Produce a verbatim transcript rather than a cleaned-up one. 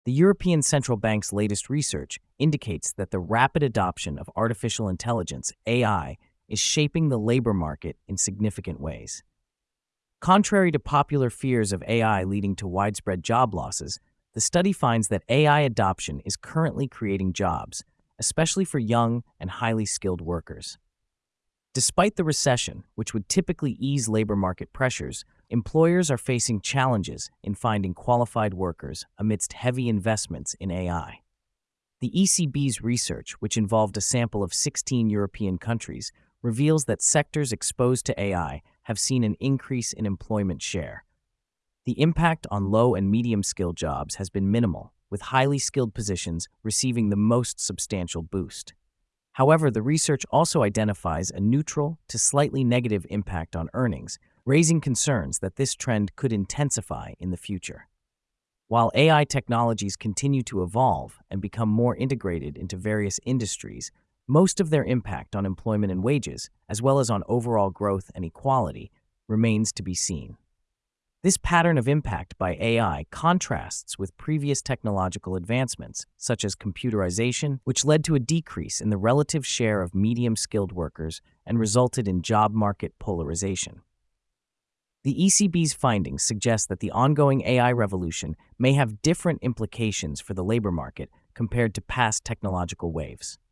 The European Central Bank's latest research indicates that the rapid adoption of artificial intelligence, A I, is shaping the labor market in significant ways. Contrary to popular fears of A I leading to widespread job losses, the study finds that A I adoption is currently creating jobs, especially for young and highly skilled workers. Despite the recession, which would typically ease labor market pressures, employers are facing challenges in finding qualified workers amidst heavy investments in A I. The E C B's research, which involved a sample of sixteen European countries, reveals that sectors exposed to A I have seen an increase in employment share. The impact on low and medium-skilled jobs has been minimal, with highly skilled positions receiving the most substantial boost. However, the research also identifies a neutral to slightly negative impact on earnings, raising concerns that this trend could intensify in the future. While A I technologies continue to evolve and become more integrated into various industries, most of their impact on employment and wages, as well as on overall growth and equality, remains to be seen. This pattern of impact by A I contrasts with previous technological advancements, such as computerization, which led to a decrease in the relative share of medium-skilled workers and resulted in job market polarization. The E C B's findings suggest that the ongoing A I revolution may have different implications for the labor market compared to past technological waves.